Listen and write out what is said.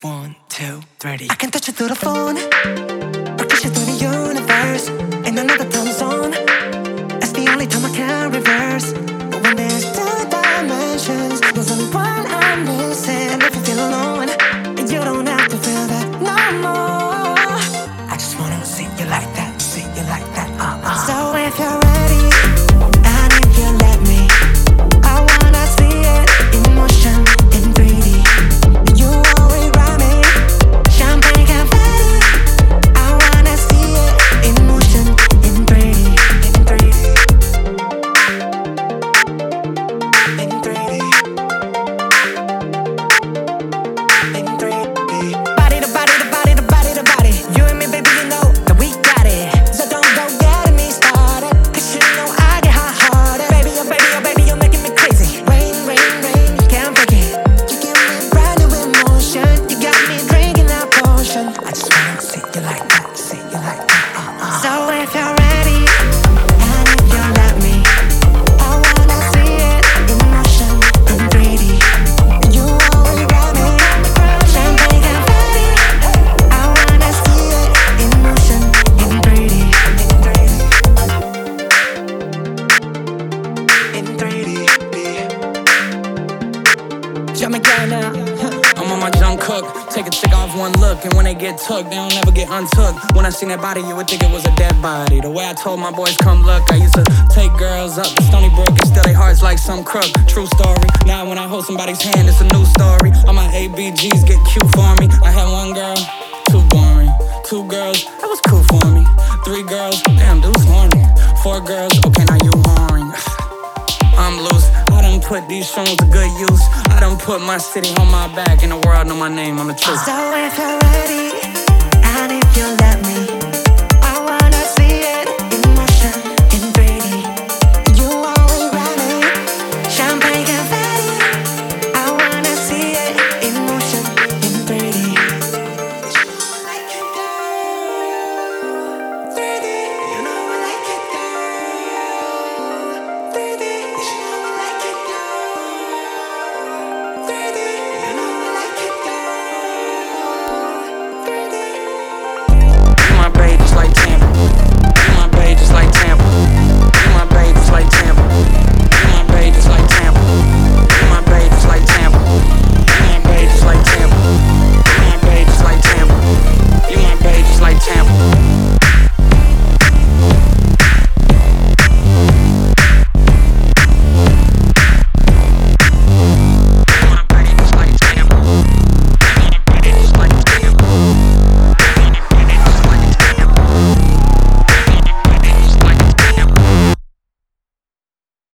1, 2, 3. I can touch you through the phone, or kiss you through the universe, in another time zone. That's the only time I can reverse. But when there's two dimensions, there's only one I'm missing. If you feel alone, you don't have to feel that no more. I just wanna see you like that, see you like that. So if you're ready, and if you let me, I wanna see it in motion, in 3D. You always ride me, champagne confetti. I wanna see it in motion, in 3D, in 3D, in 3D, in 3D. Body to body to body to body to body. You and me, baby, you know that we got it. So don't go getting me started, 'cause you know I get hot-hearted. Baby, oh baby, oh baby, you're making me crazy. Rain, rain, rain, you can't break it. You give me brand new emotion. You got me drinking that potion. I just wanna see you like that, see you like that. So if you're ready, and if you let me, I wanna see it in motion, in 3D. You always got me, champagne confetti. I wanna see it in motion, in 3D, in 3D, in 3D. Jump me down now. I'm on my jump cook. Take a chick off one look, and when they get took, they don't ever get untook. When I seen that body, you would think it was a dead body. The way I told my boys, come look, I used to take girls up to Stony Brook and steal their hearts like some crook. True story. Now when I hold somebody's hand, it's a new story. All my ABGs get cute for me. I had one girl, too boring. 2 girls, that was cool for me. 3 girls, damn, dude's horny. 4 girls, okay, now you whoring. I'm loose. I done put these shrooms to good use. I done put my city on my back, and the world know my name. I'm the truth. So if you're ready, and if you let